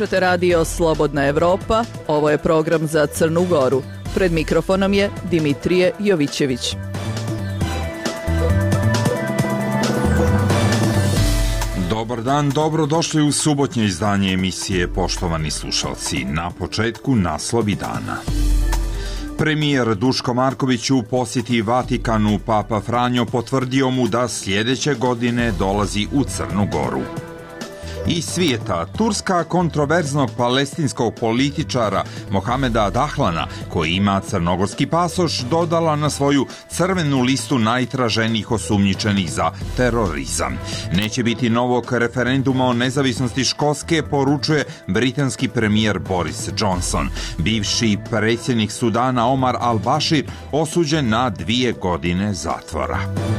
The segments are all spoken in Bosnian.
Slušate radio Slobodna Evropa, ovo je program za Crnu Goru. Pred mikrofonom je Dimitrije Jovićević. Dobar dan, dobrodošli u subotnje izdanje emisije, poštovani slušalci. Na početku naslovi dana. Premijer Duško Marković u posjeti Vatikanu, Papa Franjo potvrdio mu da sljedeće godine dolazi u Crnu Goru. Iz svijeta, Turska kontroverznog palestinskog političara Mohameda Dahlana, koji ima crnogorski pasoš, dodala na svoju crvenu listu najtraženijih osumnjičenih za terorizam. Neće biti novog referenduma o nezavisnosti Škotske, poručuje britanski premijer Boris Johnson. Bivši predsjednik Sudana Omar al-Bashir osuđen na 2 godine zatvora.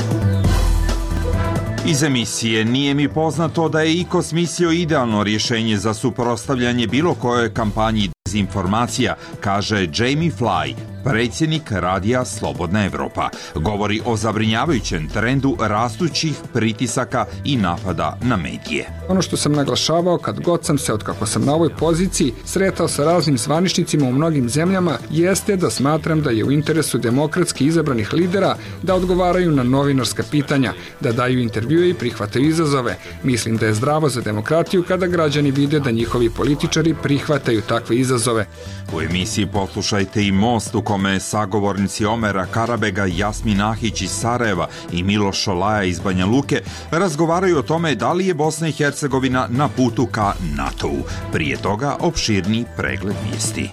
Iz emisije nije mi poznato da je IKOS mislio idealno rješenje za suprotstavljanje bilo kojoj kampanji dezinformacija, kaže Jamie Fly, predsjednik radija Slobodna Evropa. Govori o zabrinjavajućem trendu rastućih pritisaka i napada na medije. Ono što sam naglašavao kad god sam se, otkako sam na ovoj poziciji, sretao sa raznim zvaničnicima u mnogim zemljama, jeste da smatram da je u interesu demokratski izabranih lidera da odgovaraju na novinarska pitanja, da daju intervjue i prihvataju izazove. Mislim da je zdravo za demokratiju kada građani vide da njihovi političari prihvataju takve izazove. U emisiji poslušajte i Most, u kome sagovornici Omera Karabega, Jasmin Ahić iz Sarajeva i Miloš Šolaja iz Banja Luke razgovaraju o tome da li je Bosna i Hercegovina na putu ka NATO-u. Prije toga opširni pregled vijesti.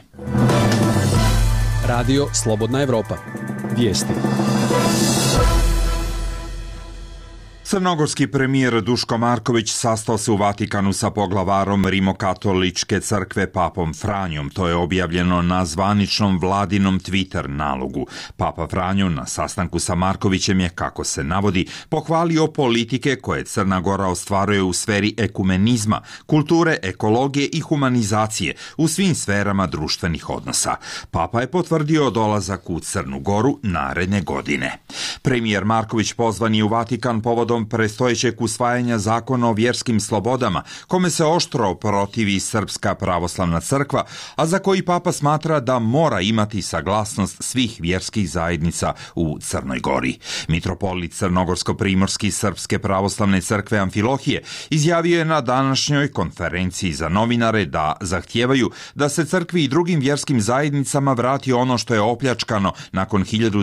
Radio Slobodna Evropa. Vijesti. Crnogorski premijer Duško Marković sastao se u Vatikanu sa poglavarom Rimokatoličke crkve Papom Franjom. To je objavljeno na zvaničnom vladinom Twitter nalogu. Papa Franjo na sastanku sa Markovićem je, kako se navodi, pohvalio politike koje Crna Gora ostvaruje u sferi ekumenizma, kulture, ekologije i humanizacije u svim sferama društvenih odnosa. Papa je potvrdio dolazak u Crnu Goru naredne godine. Premijer Marković pozvan je u Vatikan povodom predstojećeg usvajanja zakona o vjerskim slobodama, kome se oštro protivi Srpska pravoslavna crkva, a za koji Papa smatra da mora imati saglasnost svih vjerskih zajednica u Crnoj Gori. Mitropolit Crnogorsko-primorski Srpske pravoslavne crkve Amfilohije izjavio je na današnjoj konferenciji za novinare da zahtijevaju da se crkvi i drugim vjerskim zajednicama vrati ono što je opljačkano nakon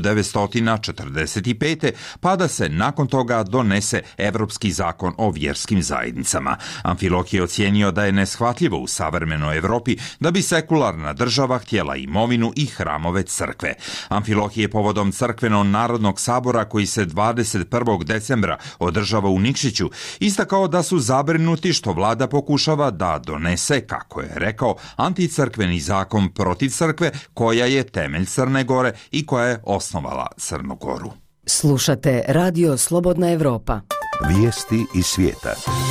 1945. pa da se nakon toga donese Evropski zakon o vjerskim zajednicama. Amfilohije je ocijenio da je neshvatljivo u savremenoj Evropi da bi sekularna država htjela imovinu i hramove crkve. Amfilohije je povodom crkveno-narodnog sabora koji se 21. decembra održava u Nikšiću istakao da su zabrinuti što vlada pokušava da donese, kako je rekao, anticrkveni zakon protiv crkve koja je temelj Crne Gore i koja je osnovala Crnu Goru. Slušate Radio Slobodna Evropa. Vijesti iz svijeta.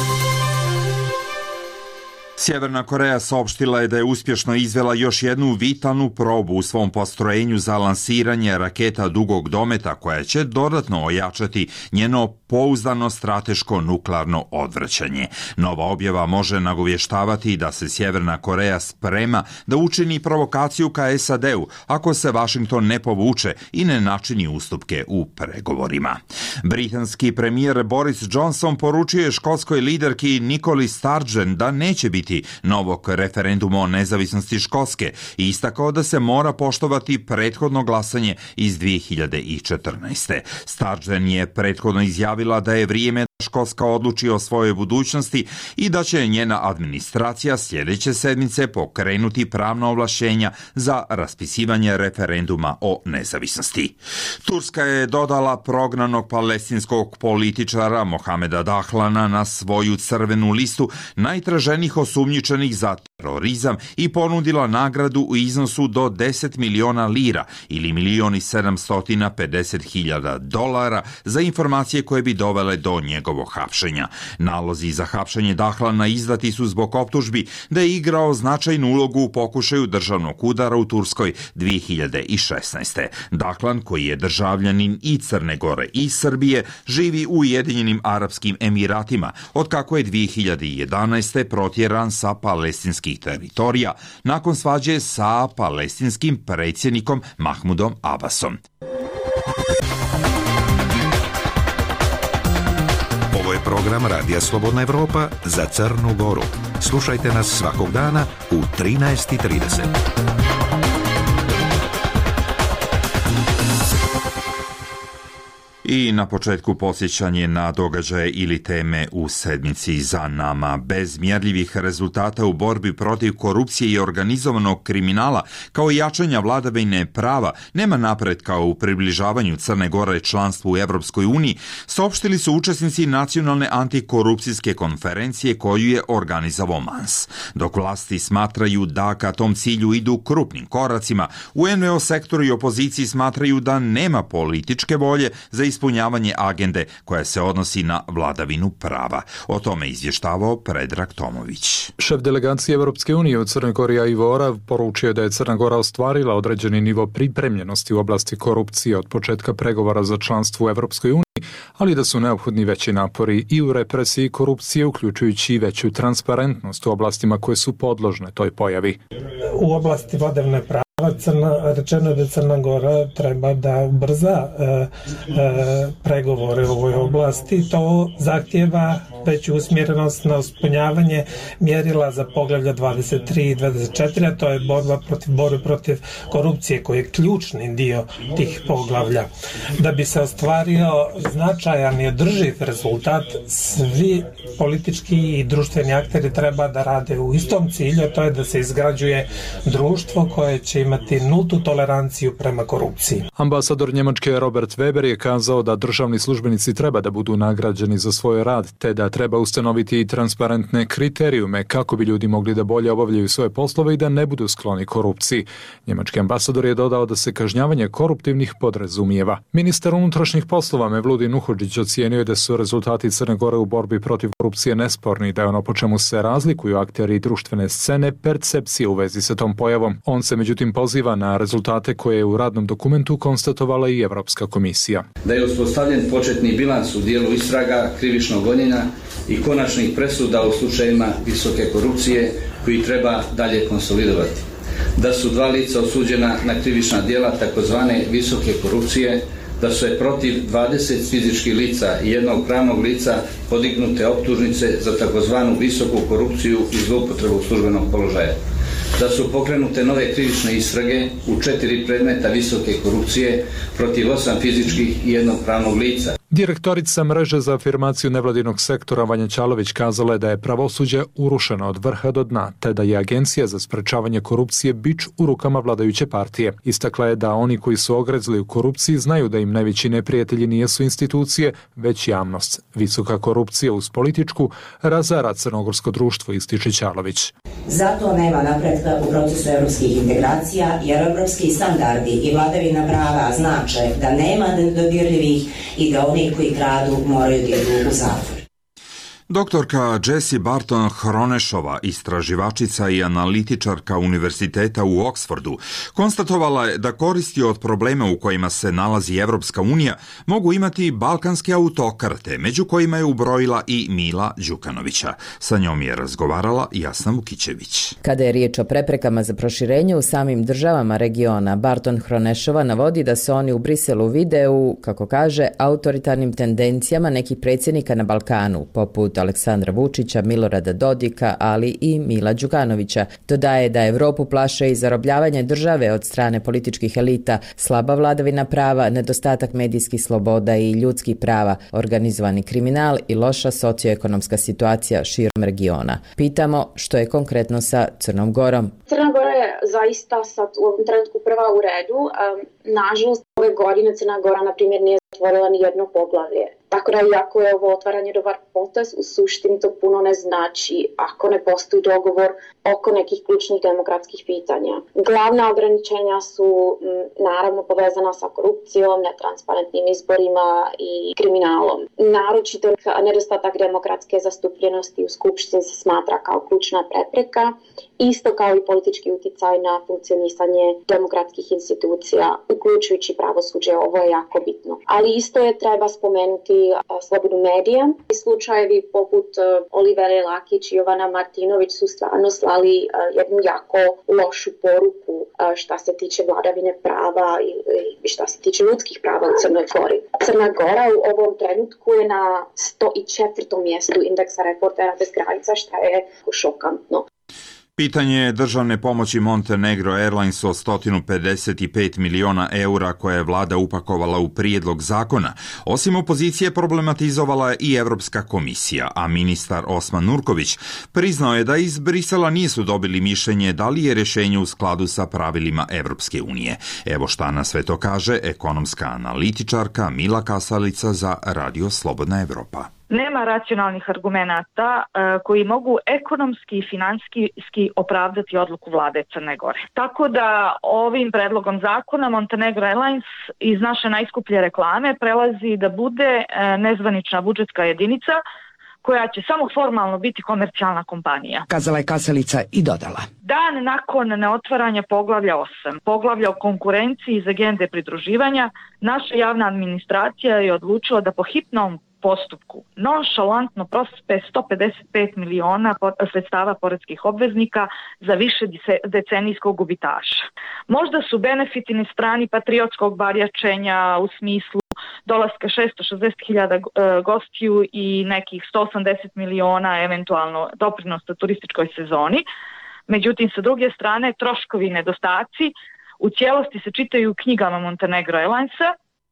Sjeverna Koreja saopštila je da je uspješno izvela još jednu vitalnu probu u svom postrojenju za lansiranje raketa dugog dometa koja će dodatno ojačati njeno pouzdano strateško nuklearno odvraćanje. Nova objava može nagovještavati da se Sjeverna Koreja sprema da učini provokaciju ka SAD-u ako se Washington ne povuče i ne načini ustupke u pregovorima. Britanski premijer Boris Johnson poručio je škotskoj liderki Nikoli Sturgeon da neće biti novog referenduma o nezavisnosti Škotske i istakao da se mora poštovati prethodno glasanje iz 2014. Sturgeon je prethodno izjavila da je vrijeme da Škotska odluči o svojoj budućnosti i da će njena administracija sljedeće sedmice pokrenuti pravna ovlašćenja za raspisivanje referenduma o nezavisnosti. Turska je dodala prognanog palestinskog političara Mohameda Dahlana na svoju crvenu listu najtraženijih osumnjičenih za terorizam i ponudila nagradu u iznosu do 10 miliona lira ili 1.750.000 dolara za informacije koje bi dovele do njegovog hapšenja. Nalozi za hapšenje Dahlana izdati su zbog optužbi da je igrao značajnu ulogu u pokušaju državnog udara u Turskoj 2016. Dahlan, koji je državljanin i Crne Gore i Srbije, živi u Ujedinjenim Arapskim Emiratima, otkako je 2011. protjeran sa palestinske palestinskih teritorija nakon svađe sa palestinskim predsjednikom Mahmudom Abbasom. Ovo je program Radija Slobodna Evropa za Crnu Goru. Slušajte nas svakog dana u 13:30. I na početku podsjećanje na događaje ili teme u sedmici za nama. Bez mjerljivih rezultata u borbi protiv korupcije i organizovanog kriminala, kao i jačanja vladavine prava, nema napretka u približavanju Crne Gore članstvu u Evropskoj uniji, saopštili su učesnici nacionalne antikorupcijske konferencije koju je organizovao MANS. Dok vlasti smatraju da ka tom cilju idu krupnim koracima, u NVO sektoru i opoziciji smatraju da nema političke volje za ispunjavanje agende koja se odnosi na vladavinu prava. O tome izvještavao Predrag Tomović. Šef delegacije Evropske unije u Crnoj Gori Ivo Orav poručio da je Crna Gora ostvarila određeni nivo pripremljenosti u oblasti korupcije od početka pregovora za članstvo u Evropskoj uniji, ali da su neophodni veći napori i u represiji korupcije, uključujući i veću transparentnost u oblastima koje su podložne toj pojavi. U oblasti vladavine prava rečeno je da Crna Gora treba da ubrza pregovore u ovoj oblasti. To zahtjeva veću usmjerenost na ispunjavanje mjerila za poglavlja 23 i 24, a to je borba protiv korupcije, koji je ključni dio tih poglavlja. Da bi se ostvario značajan i održiv rezultat, svi politički i društveni akteri treba da rade u istom cilju, a to je da se izgrađuje društvo koje će imati nultu toleranciju prema korupciji. Ambasador Njemačke Robert Weber je kazao da državni službenici treba da budu nagrađeni za svoj rad, te da treba ustanoviti i transparentne kriterijume kako bi ljudi mogli da bolje obavljaju svoje poslove i da ne budu skloni korupciji. Njemački ambasador je dodao da se kažnjavanje koruptivnih podrazumijeva. Ministar unutrašnjih poslova Mevludin Uhodžić ocijenio je da su rezultati Crne Gore u borbi protiv korupcije nesporni, da je ono po čemu se razlikuju akteri društvene scene percepcije u vezi sa tom pojavom. On se međutim poziva na rezultate koje je u radnom dokumentu konstatovala i Evropska komisija. Da je uspostavljen početni bilans u dijelu istraga, krivičnog gonjenja i konačnih presuda u slučajevima visoke korupcije koji treba dalje konsolidovati. Da su 2 lica osuđena na krivična djela takozvane visoke korupcije, da su je protiv 20 fizičkih lica i jednog pravnog lica podignute optužnice za takozvanu visoku korupciju i zloupotrebu službenog položaja. Da su pokrenute nove krivične istrage u 4 predmeta visoke korupcije protiv 8 fizičkih i jednog pravnog lica. Direktorica mreže za afirmaciju nevladinog sektora Vanja Ćalović kazala je da je pravosuđe urušeno od vrha do dna, te da je Agencija za sprečavanje korupcije bič u rukama vladajuće partije. Istakla je da oni koji su ogrezli u korupciji znaju da im najveći neprijatelji nisu institucije, već javnost. Visoka korupcija uz političku razara crnogorsko društvo, ističe Ćalović. Zato nema napretka u procesu evropskih integracija, jer evropski standardi i vladavina prava znače da nema nedodirljivih i da oni koji kradu moraju da idu u zatvor. Doktorka Jessie Barton Hronešova, istraživačica i analitičarka Univerziteta u Oksfordu, konstatovala je da koristi od problema u kojima se nalazi Evropska unija mogu imati balkanske autokrate, među kojima je ubrojila i Mila Đukanovića. Sa njom je razgovarala Jasna Vukićević. Kada je riječ o preprekama za proširenje u samim državama regiona, Barton Hronešova navodi da se oni u Briselu vide u, kako kaže, autoritarnim tendencijama nekih predsjednika na Balkanu, poput Aleksandra Vučića, Milorada Dodika, ali i Mila Đukanovića. Dodaje da Evropu plaše i zarobljavanje države od strane političkih elita, slaba vladavina prava, nedostatak medijskih sloboda i ljudskih prava, organizovani kriminal i loša socioekonomska situacija širom regiona. Pitamo što je konkretno sa Crnom Gorom. Crna Gora je zaista sad u ovom trenutku prva u redu. Nažalost, ove godine Crna Gora, na primjer, nije zatvorila ni jedno poglavlje. Tako da, iako je ovo otvaranje dobar potez, u suštini to puno ne znači ako ne postoji dogovor oko nekih ključnih demokratskih pitanja. Glavna ograničenja su naravno povezana sa korupcijom, netransparentnim izborima i kriminalom. Naročito nedostatak demokratske zastupljenosti u skupštini se smatra kao ključna prepreka, isto kao i politički utjecaj na funkcionisanje demokratskih institucija, uključujući pravosuđe. Ovo je jako bitno. Ali isto je treba spomenuti slobodu medija. Slučajevi poput Olivere Lakić i Jovana Martinović su stvarno slali jednu jako lošu poruku šta se tiče vladavine prava i šta se tiče ljudskih prava u Crnoj Gori. Crna Gora u ovom trenutku je na 104. mjestu indeksa Reportera bez granica, što je šokantno. Pitanje državne pomoći Montenegro Airlinesu od 155 miliona eura koje je vlada upakovala u prijedlog zakona, osim opozicije problematizovala je i Evropska komisija, a ministar Osman Nurković priznao je da iz Brisela nisu dobili mišljenje da li je rješenje u skladu sa pravilima Evropske unije. Evo šta na sve to kaže ekonomska analitičarka Mila Kasalica za Radio Slobodna Evropa. Nema racionalnih argumenata koji mogu ekonomski i finansijski opravdati odluku vlade Crne Gore. Tako da ovim predlogom zakona Montenegro Airlines iz naše najskuplje reklame prelazi da bude nezvanična budžetska jedinica koja će samo formalno biti komercijalna kompanija. Kazala je Kasalica i dodala. Dan nakon neotvaranja poglavlja 8, poglavlja o konkurenciji iz agende pridruživanja, naša javna administracija je odlučila da po hitnom postupku nonšalantno prospe 155 miliona sredstava poreskih obveznika za više decenijskog gubitaša. Možda su benefiti na strani patriotskog barjačenja u smislu dolaska 660.000 gostiju i nekih 180 miliona eventualno doprinosa turističkoj sezoni. Međutim, sa druge strane, troškovi i nedostaci u cijelosti se čitaju u knjigama Montenegro Airlinesa.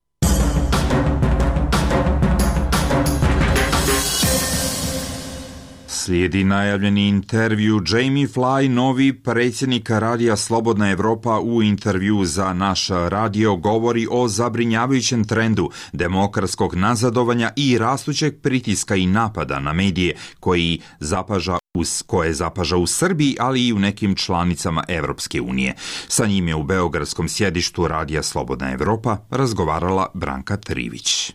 Slijedi najavljeni intervju. Jamie Fly, novi predsjednik Radija Slobodna Evropa, u intervju za naš radio govori o zabrinjavajućem trendu demokratskog nazadovanja i rastućeg pritiska i napada na medije koje zapaža u Srbiji, ali i u nekim članicama Evropske unije. Sa njim je u beogradskom sjedištu Radija Slobodna Evropa razgovarala Branka Trivić.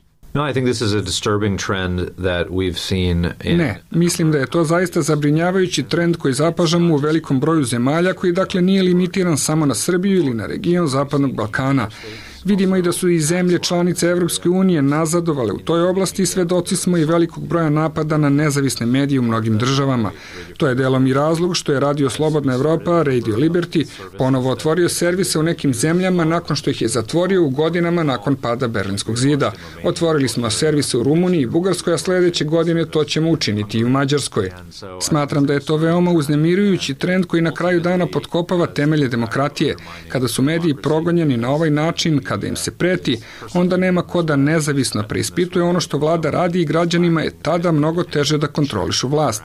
Ne, mislim da je to zaista zabrinjavajući trend koji zapažamo u velikom broju zemalja, koji dakle nije limitiran samo na Srbiju ili na region Zapadnog Balkana. Vidimo i da su i zemlje članice Evropske unije nazadovale u toj oblasti i svedoci smo i velikog broja napada na nezavisne medije u mnogim državama. To je delom i razlog što je Radio Slobodna Evropa, Radio Liberty, ponovo otvorio servise u nekim zemljama nakon što ih je zatvorio u godinama nakon pada Berlinskog zida. Otvorili smo servise u Rumuniji i Bugarskoj, a sljedeće godine to ćemo učiniti i u Mađarskoj. Smatram da je to veoma uznemirujući trend koji na kraju dana potkopava temelje demokratije. Kada su mediji progonjeni na ovaj način, kada im se preti, onda nema ko da nezavisno preispituje ono što vlada radi i građanima je tada mnogo teže da kontrolišu vlast.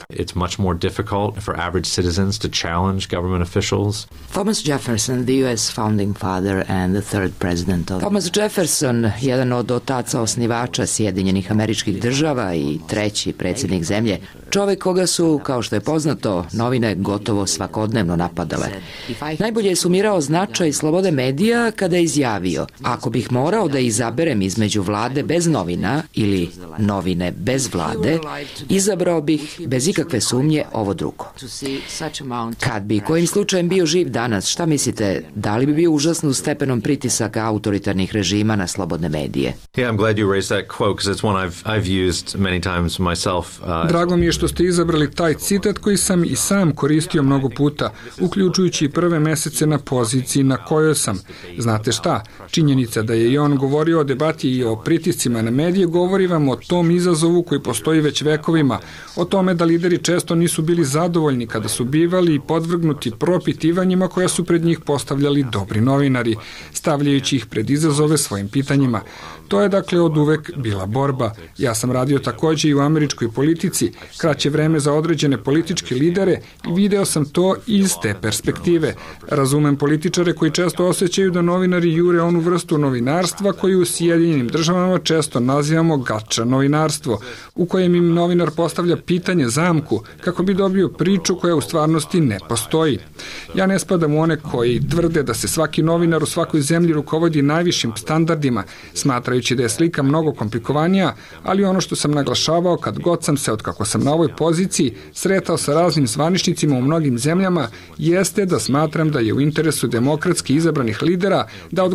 Thomas Jefferson, the US founding father and the third president of... Thomas Jefferson, jedan od otaca osnivača Sjedinjenih Američkih Država i treći predsjednik zemlje, čovjek koga su, kao što je poznato, novine gotovo svakodnevno napadale. Najbolje je sumirao značaj slobode medija kada je izjavio: ako bih morao da izaberem između vlade bez novina ili novine bez vlade, izabrao bih bez ikakve sumnje ovo drugo. Kad bi kojim slučajem bio živ danas, šta mislite, da li bi bio užasno stepenom pritisaka autoritarnih režima na slobodne medije? Drago mi je što ste izabrali taj citat koji sam i sam koristio mnogo puta, uključujući prve mesece na poziciji na kojoj sam. Znate šta? Činjenica da je i on govorio o debati i o pritiscima na medije govori vam o tom izazovu koji postoji već vekovima, o tome da lideri često nisu bili zadovoljni kada su bivali podvrgnuti propitivanjima koja su pred njih postavljali dobri novinari, stavljajući ih pred izazove svojim pitanjima. To je dakle od uvek bila borba. Ja sam radio također i u američkoj politici, kraće vreme za određene političke lidere i video sam to iz te perspektive. Razumem političare koji često osjećaju da novinari jure onu vrstu novinarstva koju u Sjedinjenim Državama često nazivamo gača novinarstvo, u kojem im novinar postavlja pitanje zamku kako bi dobio priču koja u stvarnosti ne postoji. Ja ne spadam u one koji tvrde da se svaki novinar u svakoj zemlji rukovodi najvišim standardima, smatrajući da je slika mnogo komplikovanija, ali ono što sam naglašavao kad god sam se, otkako sam na ovoj poziciji, sretao sa raznim zvaničnicima u mnogim zemljama, jeste da smatram da je u interesu demokratski izabranih lidera da odgovaraju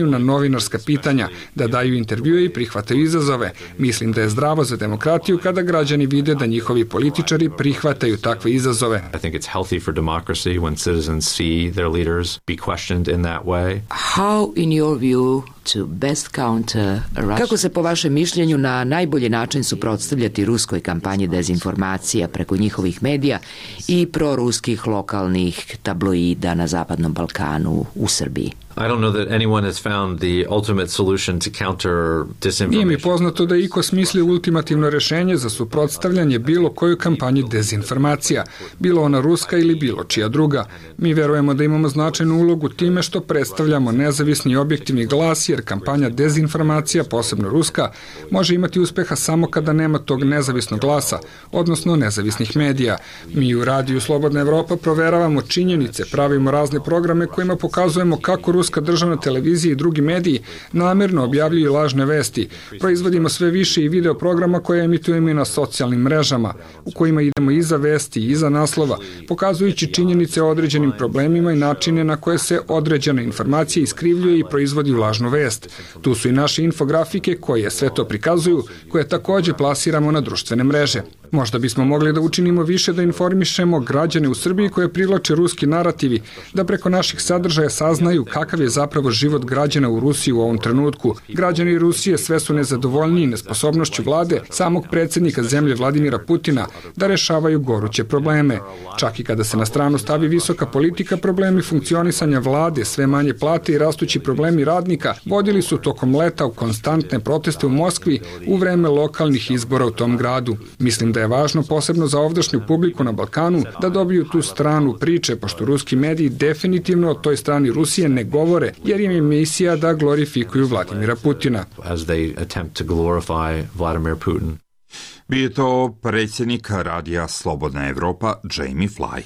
na novinarska pitanja, da daju intervjue i prihvataju izazove. Mislim da je zdravo za demokratiju kada građani vide da njihovi političari prihvataju takve izazove. I think it's healthy for democracy when citizens see their leaders be questioned in that way. How, in your view, to best counter Russia? Kako se po vašem mišljenju na najbolji način suprotstavljati ruskoj kampanji dezinformacija preko njihovih medija i proruskih lokalnih tabloida na Zapadnom Balkanu u Srbiji? I don't know that anyone has found the ultimate solution to counter disinformation. Nije mi poznato da je iko smislio ultimativno rešenje za suprotstavljanje bilo kojoj kampanji dezinformacija, bilo ona ruska ili bilo čija druga. Mi verujemo da imamo značajnu ulogu time što predstavljamo nezavisni i objektivni glas, jer kampanja dezinformacija, posebno ruska, može imati uspeha samo kada nema tog nezavisnog glasa, odnosno nezavisnih medija. Mi u Radiju Slobodna Evropa proveravamo činjenice, pravimo razne programe kojima pokazujemo kako ruska državna televizija i drugi mediji namerno objavljuju lažne vesti. Proizvodimo sve više i video programa koje emitujemo i na socijalnim mrežama, u kojima idemo iza vesti i iza naslova, pokazujući činjenice o određenim problemima i načine na koje se određena informacija iskrivljuje i proizvodi u lažnu vest. Tu su i naše infografike koje sve to prikazuju, koje takođe plasiramo na društvene mreže. Možda bismo mogli da učinimo više da informišemo građane u Srbiji koje privlače ruski narativi, da preko naših sadržaja saznaju kakav je zapravo život građana u Rusiji u ovom trenutku. Građani Rusije sve su nezadovoljniji nesposobnošću vlade samog predsjednika zemlje Vladimira Putina da rešavaju goruće probleme. Čak i kada se na stranu stavi visoka politika, problemi funkcionisanja vlade, sve manje plate i rastući problemi radnika vodili su tokom leta u konstantne proteste u Moskvi u vreme lokalnih izbora u tom gradu. Mislim da je važno posebno za ovdašnju publiku na Balkanu da dobiju tu stranu priče, pošto ruski mediji definitivno o toj strani Rusije ne govore, jer im je misija da glorifikuju Vladimira Putina. As they attempt to glorify Vladimir Putin. Bio je to predsjednik Radija Slobodna Evropa Jamie Fly.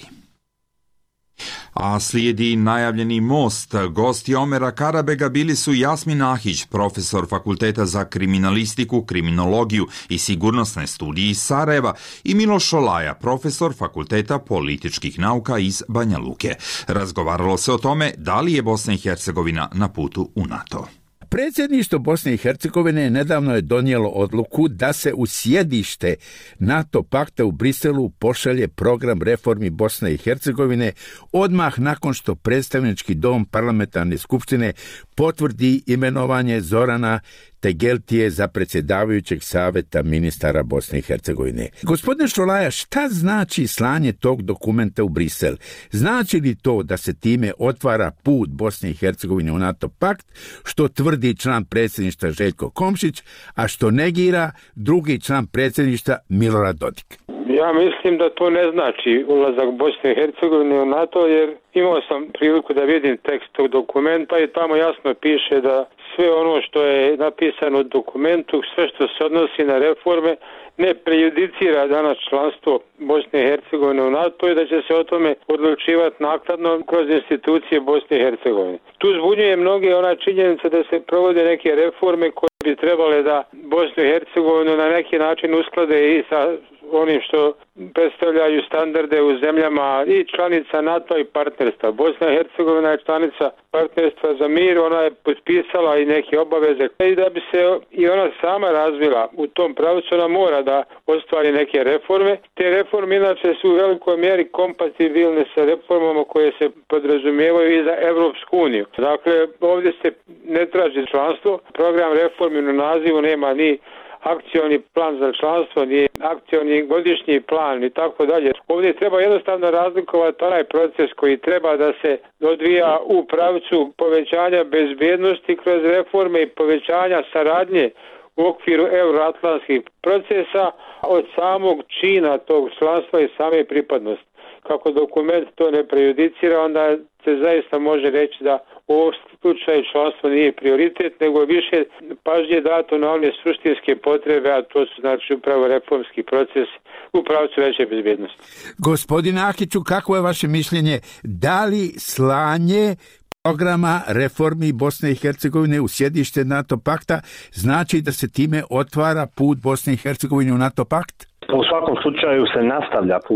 A slijedi najavljeni most. Gosti Omera Karabega bili su Jasmin Ahić, profesor Fakulteta za kriminalistiku, kriminologiju i sigurnosne studije iz Sarajeva, i Miloš Šolaja, profesor Fakulteta političkih nauka iz Banja Luke. Razgovaralo se o tome da li je Bosna i Hercegovina na putu u NATO. Predsjedništvo Bosne i Hercegovine nedavno je donijelo odluku da se u sjedište NATO pakta u Briselu pošalje program reformi Bosne i Hercegovine odmah nakon što predstavnički dom parlamentarne skupštine potvrdi imenovanje Zorana Tegeltije za predsjedavajućeg savjeta ministara Bosne i Hercegovine. Gospodine Šolaja, šta znači slanje tog dokumenta u Brisel? Znači li to da se time otvara put Bosne i Hercegovine u NATO pakt, što tvrdi član predsjedništva Željko Komšić, a što negira drugi član predsjedništva Milorad Dodik? Ja mislim da to ne znači ulazak Bosne i Hercegovine u NATO, jer imao sam priliku da vidim tekst tog dokumenta i tamo jasno piše da sve ono što je napisano u dokumentu, sve što se odnosi na reforme, ne prejudicira danas članstvo Bosne i Hercegovine u NATO i da će se o tome odlučivati naknadno kroz institucije Bosne i Hercegovine. Tu zbunjuje mnoge ona činjenica da se provode neke reforme koje bi trebale da Bosnu i Hercegovinu na neki način usklade i sa onim što predstavljaju standarde u zemljama i članica NATO i partnerstva. Bosna i Hercegovina je članica partnerstva za mir, ona je potpisala i neke obaveze i da bi se i ona sama razvila u tom pravcu, ona mora da ostvari neke reforme. Te reforme inače su u velikoj mjeri kompatibilne sa reformama koje se podrazumijevaju i za Evropsku uniju. Dakle, ovdje se ne traži članstvo, program reformi u nazivu nema ni akcioni plan za članstvo, ni akcioni godišnji plan i tako dalje. Ovdje treba jednostavno razlikovati onaj proces koji treba da se odvija u pravcu povećanja bezbjednosti kroz reforme i povećanja saradnje u okviru euroatlantskih procesa od samog čina tog članstva i same pripadnosti. Kako dokument to ne prejudicira, onda se zaista može reći da u ovom slučaju članstvo nije prioritet, nego više pažnje dato na one suštinske potrebe, a to su znači upravo reformski proces u pravcu veće bezbjednosti. Gospodine Ahiću, kako je vaše mišljenje? Da li slanje programa reformi Bosne i Hercegovine u sjedište NATO pakta znači da se time otvara put Bosne i Hercegovine u NATO pakt? U svakom slučaju se nastavlja put u NATO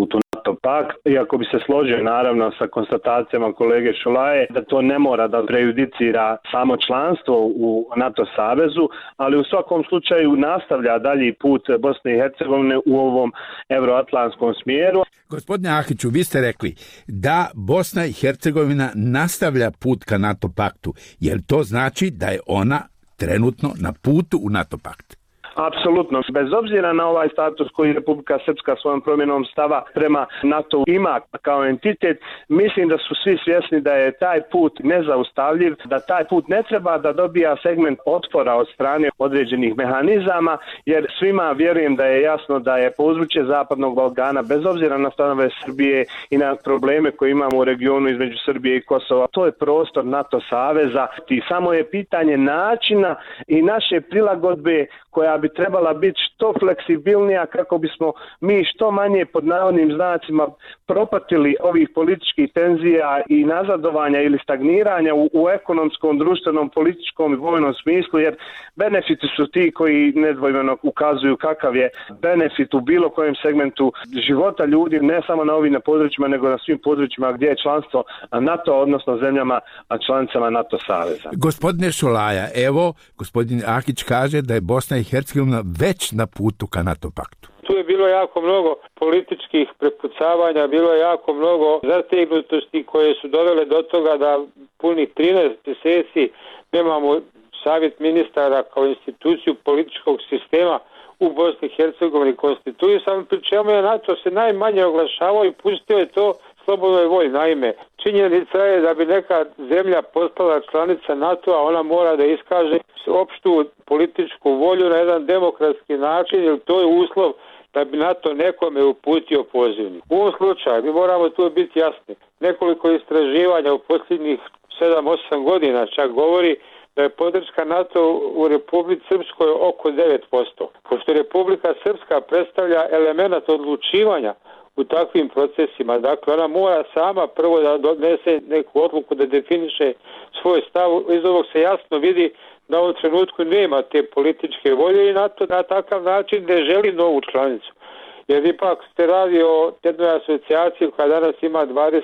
NATO pakt, iako bi se složio naravno sa konstatacijama kolege Šolaje da to ne mora da prejudicira samo članstvo u NATO savezu, ali u svakom slučaju nastavlja dalji put Bosne i Hercegovine u ovom euroatlantskom smjeru. Gospodine Ahiću, vi ste rekli da Bosna i Hercegovina nastavlja put ka NATO paktu. Jel to znači da je ona trenutno na putu u NATO pakt? Apsolutno. Bez obzira na ovaj status koji Republika Srpska svojom promjenom stava prema NATO ima kao entitet, mislim da su svi svjesni da je taj put nezaustavljiv, da taj put ne treba da dobija segment otpora od strane određenih mehanizama, jer svima vjerujem da je jasno da je područje Zapadnog Balkana, bez obzira na stanove Srbije i na probleme koje imamo u regionu između Srbije i Kosova, to je prostor NATO saveza i samo je pitanje načina i naše prilagodbe koja bi trebala biti što fleksibilnija kako bismo mi što manje pod navodnim znacima propatili ovih političkih tenzija i nazadovanja ili stagniranja u ekonomskom, društvenom, političkom i vojnom smislu, jer benefiti su ti koji nedvojbeno ukazuju kakav je benefit u bilo kojem segmentu života ljudi, ne samo na ovim područjima, nego na svim područjima gdje je članstvo NATO, odnosno zemljama članicama NATO saveza. Gospodine Šolaja, evo, gospodin Ahić kaže da je Bosna i Hercegovina već na putu ka NATO paktu. Tu je bilo jako mnogo političkih prepucavanja, bilo je jako mnogo zategnutosti koje su dovele do toga da punih 13 mjeseci nemamo savjet ministara kao instituciju političkog sistema u Bosni i Hercegovini konstituisan, pri čemu je NATO se najmanje oglašavao i pustio je to slobodnoj volji. Naime, činjenica je da bi neka zemlja postala članica NATO-a, ona mora da iskaže opštu političku volju na jedan demokratski način, jer to je uslov da bi NATO nekome uputio pozivnik. U ovom slučaju mi moramo tu biti jasni. Nekoliko istraživanja u posljednjih 7-8 godina čak govori da je podrška NATO u Republici Srpskoj oko 9%. Pošto Republika Srpska predstavlja element odlučivanja u takvim procesima, dakle ona mora sama prvo da donese neku odluku, da definiše svoj stav. Iz ovog se jasno vidi da u ovom trenutku nema te političke volje i NATO na takav način ne želi novu članicu. Jer ipak se radi o jednoj asocijaciji koja danas ima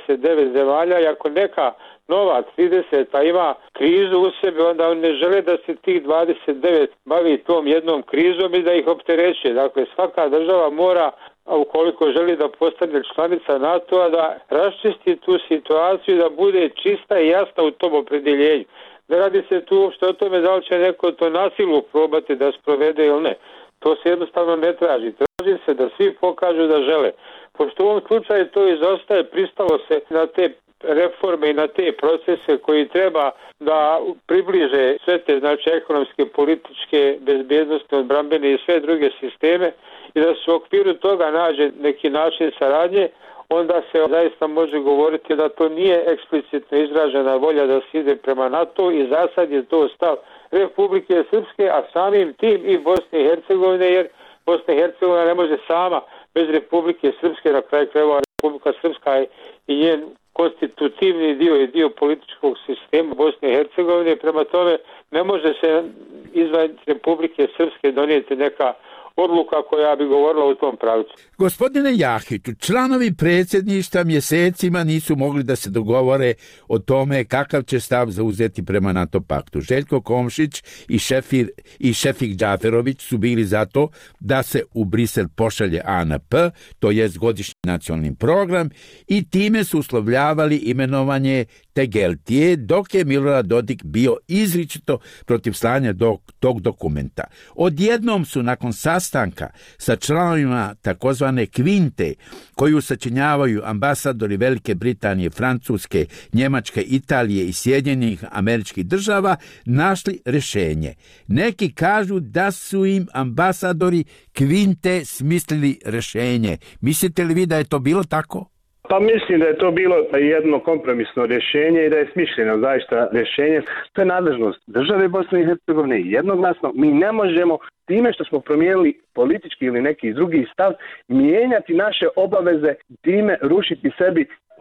29 zemalja i ako neka nova 30 ima krizu u sebi, onda oni ne žele da se tih 29 bavi tom jednom krizom i da ih opterećuje. Dakle, svaka država mora, ukoliko želi da postane članica NATO-a, da raščisti tu situaciju, da bude čista i jasna u tom opredjeljenju. Ne radi se tu uopšte o tome da li će neko to nasilu probati da sprovede ili ne. To se jednostavno ne traži. Traži se da svi pokažu da žele. Pošto u ovom slučaju to izostaje, pristalo se na te reforme i na te procese koji treba da približe sve te, znači, ekonomske, političke, bezbjednosti, odbrambene i sve druge sisteme i da se u okviru toga nađe neki način saradnje, onda se zaista može govoriti da to nije eksplicitno izražena volja da se ide prema NATO i za sad je to stav Republike Srpske, a samim tim i Bosne i Hercegovine, jer Bosna i Hercegovina ne može sama bez Republike Srpske, na kraju krajeva Republika Srpska je i njen konstitutivni dio i dio političkog sistema Bosne i Hercegovine, prema tome ne može se izvan Republike Srpske donijeti neka odluka koja bi govorila u tom pravcu. Gospodine Jahiću, članovi predsjedništva mjesecima nisu mogli da se dogovore o tome kakav će stav zauzeti prema NATO paktu. Željko Komšić i Šefik Džaferović su bili za to da se u Brisel pošalje ANP, to jest godišnji nacionalni program, i time su uslovljavali imenovanje Tegeltije, dok je Milorad Dodik bio izričito protiv slanja tog dokumenta. Odjednom su nakon sastanka sa članovima takozvane kvinte, koju sačinjavaju ambasadori Velike Britanije, Francuske, Njemačke, Italije i Sjedinjenih Američkih Država, našli rješenje. Neki kažu da su im ambasadori kvinte smislili rješenje. Mislite li vi da je to bilo tako? Pa mislim da je to bilo jedno kompromisno rješenje i da je smišljeno zaista rješenje. To je nadležnost države Bosne i Hercegovine jednoglasno. Mi ne možemo time što smo promijenili politički ili neki drugi stav mijenjati naše obaveze, time rušiti sebi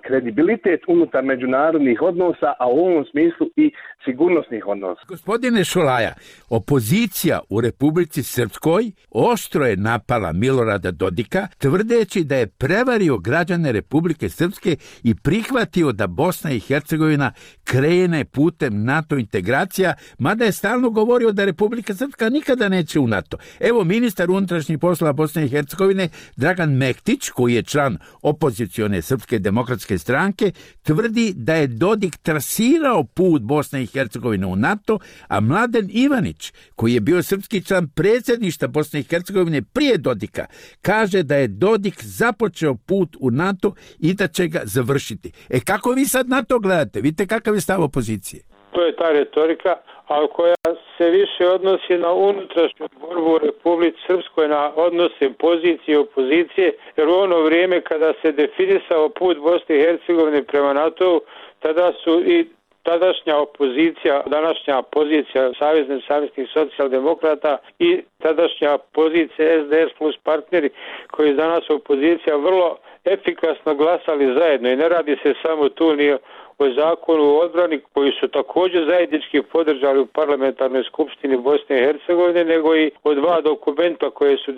kredibilitet unutar međunarodnih odnosa, a u ovom smislu i sigurnosnih odnosa. Gospodine Šolaja, opozicija u Republici Srpskoj oštro je napala Milorada Dodika, tvrdeći da je prevario građane Republike Srpske i prihvatio da Bosna i Hercegovina krene putem NATO integracija, mada je stalno govorio da Republika Srpska nikada neće u NATO. Evo, ministar unutrašnjih poslova Bosne i Hercegovine Dragan Mektić, koji je član opozicione Srpske demokratske stranke, tvrdi da je Dodik trasirao put Bosne i Hercegovine u NATO, a Mladen Ivanić, koji je bio srpski član predsjedništva Bosne i Hercegovine prije Dodika, kaže da je Dodik započeo put u NATO i da će ga završiti. Kako vi sad na to gledate? Vidite kakav je stav opozicije? To je ta retorika, ali koja se više odnosi na unutrašnju borbu u Republici Srpskoj, na odnose pozicije i opozicije, jer u ono vrijeme kada se definisao put Bosne i Hercegovine prema NATO-u, tada su i tadašnja opozicija, današnja pozicija Saveznih socijaldemokrata i tadašnja pozicija SDS plus partneri, koji je danas opozicija, vrlo efikasno glasali zajedno. I ne radi se samo tu ni o zakonu o odbrani, koji su također zajednički podržali u parlamentarnoj skupštini Bosne i Hercegovine, nego i o dva dokumenta koje su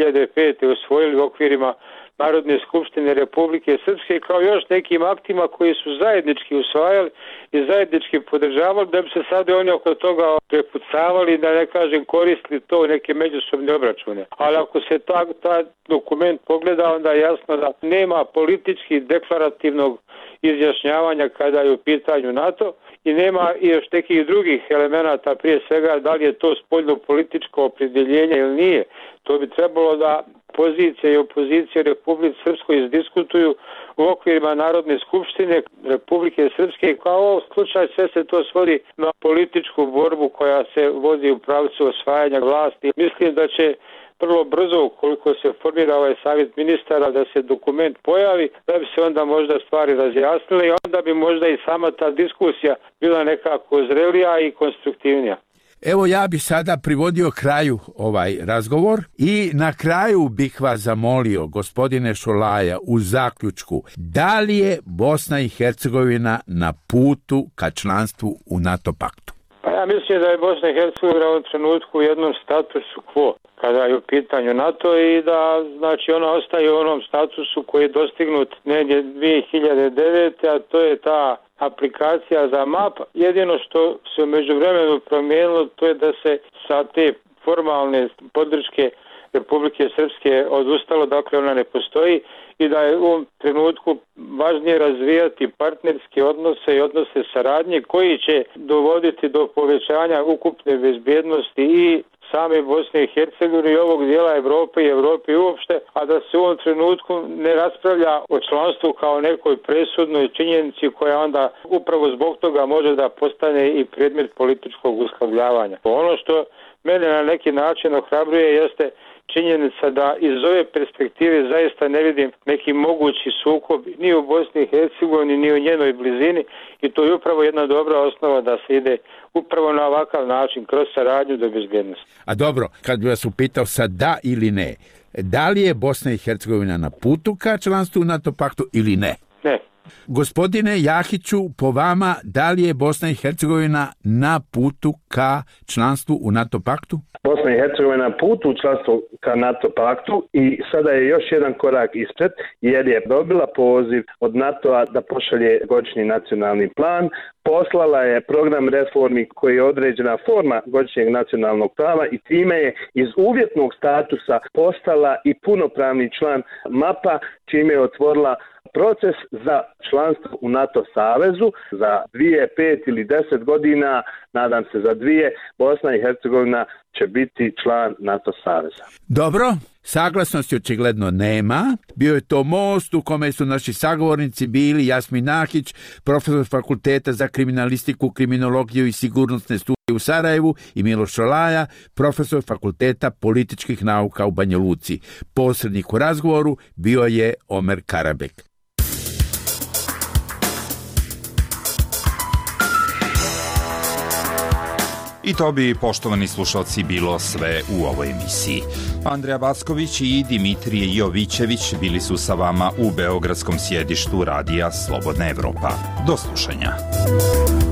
2005. usvojili u okvirima Narodne skupštine Republike Srpske, kao još nekim aktima koji su zajednički usvajali i zajednički podržavali, da bi se sad oni oko toga prepucavali, da ne kažem koristili to u neke međusobne obračune. Ali ako se ta dokument pogleda, onda je jasno da nema politički deklarativnog izjašnjavanja kada je u pitanju NATO i nema još nekih drugih elemenata, prije svega da li je to spoljno političko opredjeljenje ili nije. To bi trebalo da pozicija i opozicija Republike Srpskoj izdiskutuju u okvirima Narodne skupštine Republike Srpske. Kao u slučaju sve se to svodi na političku borbu koja se vodi u pravcu osvajanja vlasti. Mislim da će vrlo brzo, koliko se formira ovaj savjet ministara, da se dokument pojavi, da bi se onda možda stvari razjasnile i onda bi možda i sama ta diskusija bila nekako zrelija i konstruktivnija. Evo, ja bih sada privodio kraju ovaj razgovor i na kraju bih vas zamolio, gospodine Šolaja, u zaključku, da li je Bosna i Hercegovina na putu ka članstvu u NATO paktu? Pa ja mislim da je Bosna i Hercegovina u ovom trenutku u jednom statusu quo kada je u pitanju NATO i da znači ona ostaje u onom statusu koji je dostignut negdje 2009. a to je ta aplikacija za MAP. Jedino što se u međuvremenu promijenilo, to je da se sa te formalne podrške Republike Srpske odustalo, dakle ona ne postoji i da je u ovom trenutku važnije razvijati partnerske odnose i odnose saradnje koji će dovoditi do povećanja ukupne bezbjednosti i same Bosne i Hercegovine i ovog dijela Europe i Europe uopšte, a da se u ovom trenutku ne raspravlja o članstvu kao nekoj presudnoj činjenici koja onda upravo zbog toga može da postane i predmet političkog uslovljavanja. Ono što mene na neki način ohrabruje jeste činjenica da iz ove perspektive zaista ne vidim neki mogući sukob ni u Bosni i Hercegovini ni u njenoj blizini i to je upravo jedna dobra osnova da se ide upravo na ovakav način kroz saradnju do bezbjednosti. A dobro, kad bi vas upitao sad da ili ne, da li je Bosna i Hercegovina na putu ka članstvu u NATO paktu ili ne? Ne. Gospodine Jahiću, po vama, da li je Bosna i Hercegovina na putu ka članstvu u NATO paktu? Bosna i Hercegovina na putu u članstvu ka NATO paktu i sada je još jedan korak ispred jer je dobila poziv od NATO-a da pošalje godišnji nacionalni plan. Poslala je program reformi koji je određena forma godišnjeg nacionalnog plana i time je iz uvjetnog statusa postala i punopravni član MAP-a, čime je otvorila proces za članstvo u NATO savezu za 2, 5 ili 10 godina, nadam se za 2, Bosna i Hercegovina će biti član NATO saveza. Dobro, saglasnosti očigledno nema. Bio je to most u kome su naši sagovornici bili Jasmin Nahić, profesor fakulteta za kriminalistiku, kriminologiju i sigurnosne studije u Sarajevu i Miloš Šolaja, profesor fakulteta političkih nauka u Banja Luci. Posrednik u razgovoru bio je Omer Karabek. I to bi, poštovani slušalci, bilo sve u ovoj emisiji. Andreja Backović i Dimitrije Jovićević bili su sa vama u beogradskom sjedištu radija Slobodna Evropa. Do slušanja.